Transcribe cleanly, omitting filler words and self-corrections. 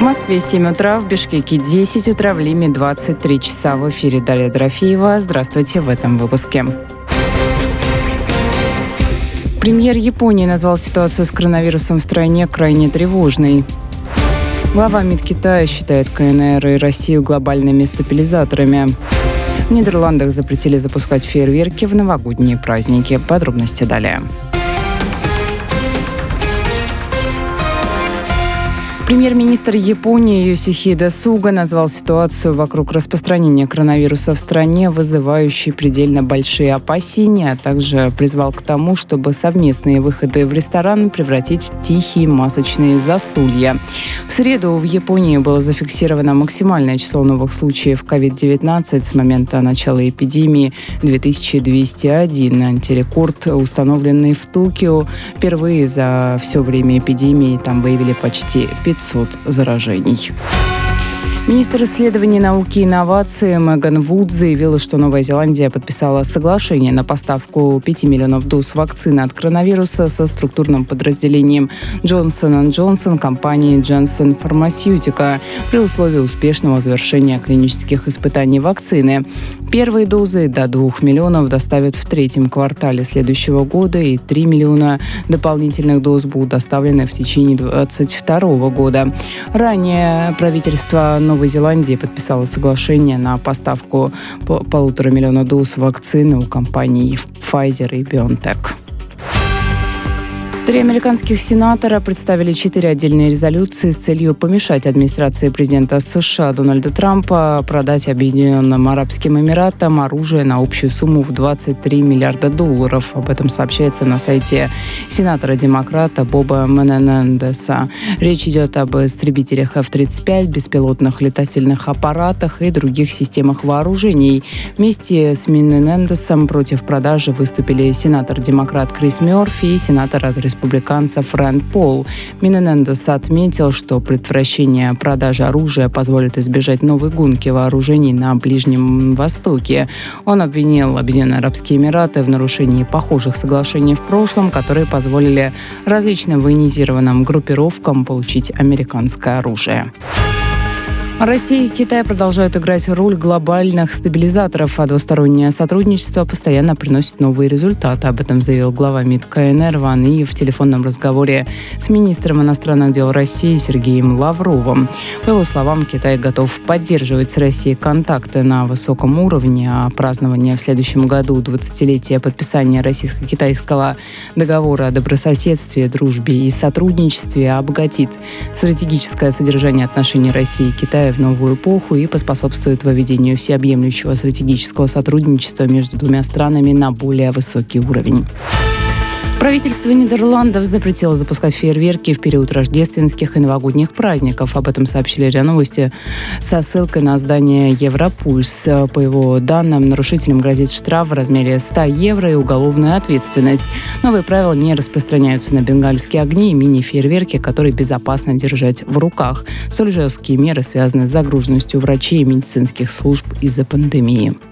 В Москве 7 утра, в Бишкеке 10 утра, в Лиме 23 часа. В эфире Дарья Дорофеева. Здравствуйте в этом выпуске. Премьер Японии назвал ситуацию с коронавирусом в стране крайне тревожной. Глава МИД Китая считает КНР и Россию глобальными стабилизаторами. В Нидерландах запретили запускать фейерверки в новогодние праздники. Подробности далее. Премьер-министр Японии Йосихиде Суга назвал ситуацию вокруг распространения коронавируса в стране вызывающей предельно большие опасения, а также призвал к тому, чтобы совместные выходы в ресторан превратить в тихие масочные застолья. В среду в Японии было зафиксировано максимальное число новых случаев COVID-19 с момента начала эпидемии – 2201. Антирекорд, установленный в Токио. Впервые за все время эпидемии там выявили почти 500 заражений. Министр исследований, науки и инноваций Меган Вуд заявила, что Новая Зеландия подписала соглашение на поставку 5 миллионов доз вакцины от коронавируса со структурным подразделением Johnson & Johnson компании Janssen Pharmaceutica при условии успешного завершения клинических испытаний вакцины. Первые дозы до 2 миллионов доставят в третьем квартале следующего года, и 3 миллиона дополнительных доз будут доставлены в течение 2022 года. Ранее правительство Новой Зеландии подписало соглашение на поставку 1,5 миллиона доз вакцины у компаний Pfizer и BioNTech. 3 американских сенатора представили 4 отдельные резолюции с целью помешать администрации президента США Дональда Трампа продать Объединенным Арабским Эмиратам оружие на общую сумму в $23 миллиарда. Об этом сообщается на сайте сенатора-демократа Боба Мененендеса. Речь идет об истребителях F-35, беспилотных летательных аппаратах и других системах вооружений. Вместе с Мененендесом против продажи выступили сенатор-демократ Крис Мёрфи и сенатор от республиканцев Рэнд Пол. Мененендес отметил, что предотвращение продажи оружия позволит избежать новой гонки вооружений на Ближнем Востоке. Он обвинил Объединенные Арабские Эмираты в нарушении похожих соглашений в прошлом, которые позволили различным военизированным группировкам получить американское оружие. Россия и Китай продолжают играть роль глобальных стабилизаторов, а двустороннее сотрудничество постоянно приносит новые результаты. Об этом заявил глава МИД КНР Ван И в телефонном разговоре с министром иностранных дел России Сергеем Лавровым. По его словам, Китай готов поддерживать с Россией контакты на высоком уровне, а празднование в следующем году 20-летия подписания российско-китайского договора о добрососедстве, дружбе и сотрудничестве обогатит стратегическое содержание отношений России и Китая в новую эпоху и поспособствует выведению всеобъемлющего стратегического сотрудничества между двумя странами на более высокий уровень. Правительство Нидерландов запретило запускать фейерверки в период рождественских и новогодних праздников. Об этом сообщили РИА Новости со ссылкой на издание «Европульс». По его данным, нарушителям грозит штраф в размере 100 евро и уголовная ответственность. Новые правила не распространяются на бенгальские огни и мини-фейерверки, которые безопасно держать в руках. Столь жесткие меры связаны с загруженностью врачей и медицинских служб из-за пандемии.